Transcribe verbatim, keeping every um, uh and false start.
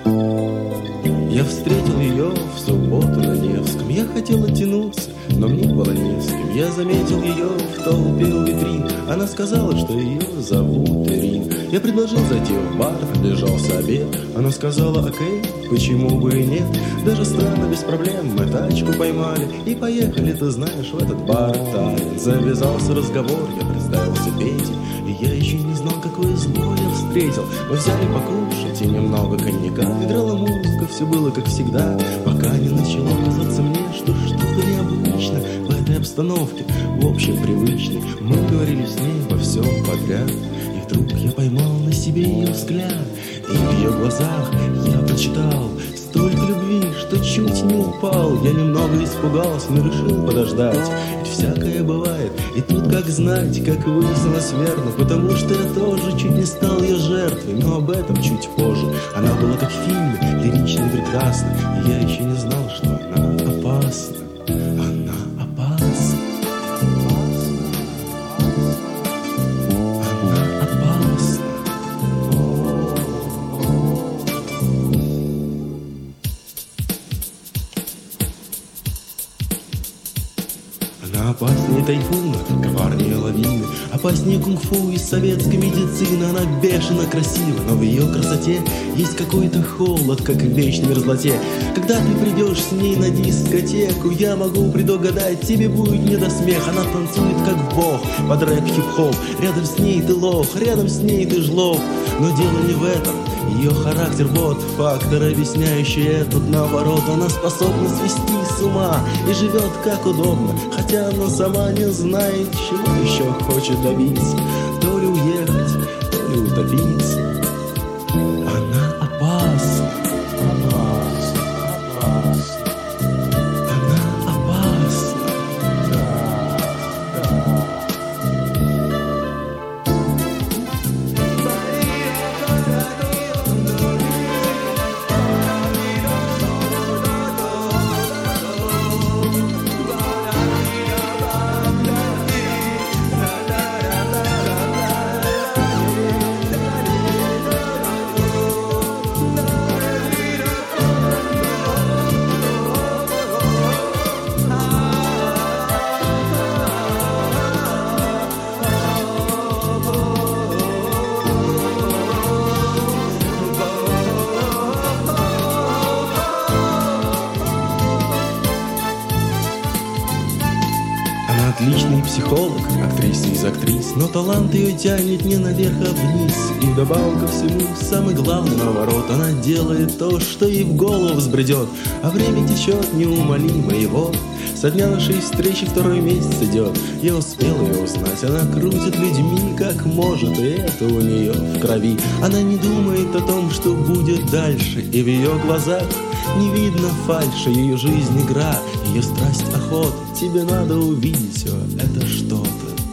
Я встретил ее в субботу на Невском. Я хотел оттянуться, но мне было не с кем. Я заметил ее в толпе у витрин. Она сказала, что ее зовут Ирин. Я предложил зайти в бар, приближался обед. Она сказала: окей, почему бы и нет. Даже странно, без проблем, мы тачку поймали и поехали, ты знаешь, в этот бар Таллин. Завязался разговор, я представился Петей, и я еще не знал, какое зло я встретил. Мы взяли покушать и немного коньяка. Играла музыка, все было как всегда, пока не начало казаться мне, что что-то необычно в этой обстановке, в общем привычной. Мы говорили с ней во всем подряд, и вдруг я поймал на себе ее взгляд, и в ее глазах я прочитал столько любви, что чуть не упал. Я немного испугался, но решил подождать, ведь всякое бывает. И тут как знать, как выяснилось верно, потому что я тоже чуть не стал ее жертвой, но об этом чуть позже. Она была как в фильме, лирична и прекрасна, и я еще не знал, что она опасна. Она опасна. Она опасна. Она опаснее тайфуна, коварнее лавины, опаснее кунг-фу из советской медицины. Она бешено красива, но в ее красоте есть какой-то холод, как в вечной мерзлоте. Когда ты придешь с ней на дискотеку, я могу предугадать, тебе будет не до смеха. Она танцует как бог под рэп хип-хоп. Рядом с ней ты лох, рядом с ней ты жлоб. Но дело не в этом, ее характер вот фактор, объясняющий этот наоборот. Она способна свести с ума и живет как удобно, хотя она сама не знает, чего еще хочет добиться. То ли уехать, то ли утопиться. Она опасна. Опасна, опасна. Она опасна. Да, да. Отличный психолог, актриса из актрис, но талант ее тянет не наверх, а вниз. И вдобавок ко всему, самый главный наворот, она делает то, что ей в голову взбредет. А время течет неумолимо, и вот со дня нашей встречи второй месяц идет. Я успел ее узнать, она крутит людьми как может, и это у нее в крови. Она не думает о том, что будет дальше, и в ее глазах не видно фальши. Ее жизнь игра, ее страсть охота. Тебе надо увидеть все, это что-то